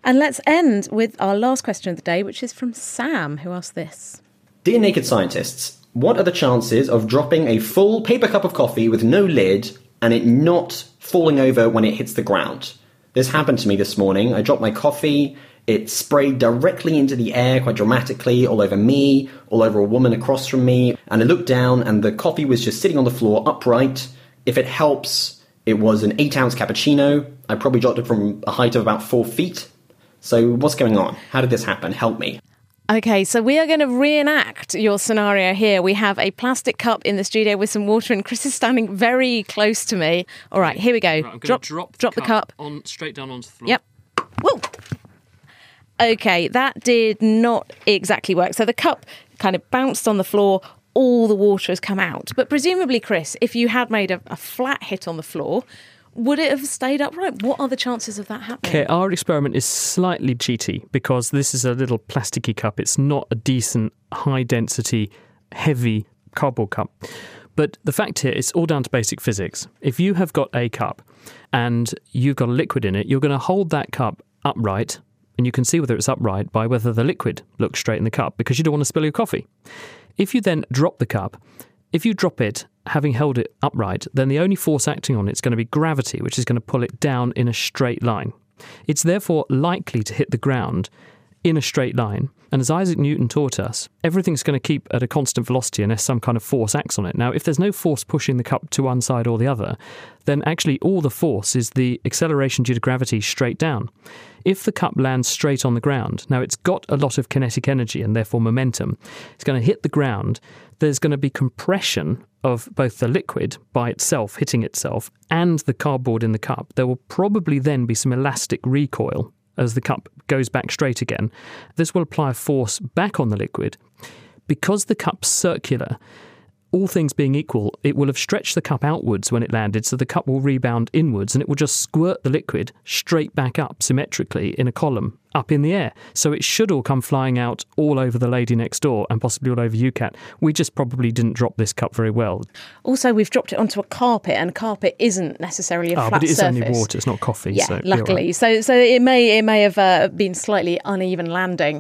And let's end with our last question of the day, which is from Sam, who asked this. Dear Naked Scientists, what are the chances of dropping a full paper cup of coffee with no lid and it not falling over when it hits the ground? This happened to me this morning. I dropped my coffee. It sprayed directly into the air quite dramatically, all over me, all over a woman across from me. And I looked down and the coffee was just sitting on the floor upright. If it helps, it was an 8-ounce cappuccino. I probably dropped it from a height of about 4 feet. So what's going on? How did this happen? Help me. Okay, so we are going to reenact your scenario here. We have a plastic cup in the studio with some water, and Chris is standing very close to me. All right, here we go. Right, I'm going to drop the cup straight down onto the floor. Yep. Whoa. Okay, that did not exactly work. So the cup kind of bounced on the floor. All the water has come out. But presumably, Chris, if you had made a flat hit on the floor, would it have stayed upright? What are the chances of that happening? Okay, our experiment is slightly cheaty because this is a little plasticky cup. It's not a decent, high-density, heavy cardboard cup. But the fact here, it's all down to basic physics. If you have got a cup and you've got a liquid in it, you're going to hold that cup upright, and you can see whether it's upright by whether the liquid looks straight in the cup, because you don't want to spill your coffee. If you then drop the cup, if you drop it having held it upright, then the only force acting on it is going to be gravity, which is going to pull it down in a straight line. It's therefore likely to hit the ground in a straight line. And as Isaac Newton taught us, everything's going to keep at a constant velocity unless some kind of force acts on it. Now, if there's no force pushing the cup to one side or the other, then actually all the force is the acceleration due to gravity straight down. If the cup lands straight on the ground, now it's got a lot of kinetic energy and therefore momentum, it's going to hit the ground. There's going to be compression of both the liquid by itself hitting itself and the cardboard in the cup. There will probably then be some elastic recoil as the cup goes back straight again. This will apply a force back on the liquid. Because the cup's circular, all things being equal, it will have stretched the cup outwards when it landed, so the cup will rebound inwards and it will just squirt the liquid straight back up symmetrically in a column up in the air. So it should all come flying out all over the lady next door and possibly all over you, Kat. We just probably didn't drop this cup very well. Also, we've dropped it onto a carpet, and carpet isn't necessarily a flat but it is surface. only water, it's not coffee. Yeah, so luckily. Right. So it may have been slightly uneven landing.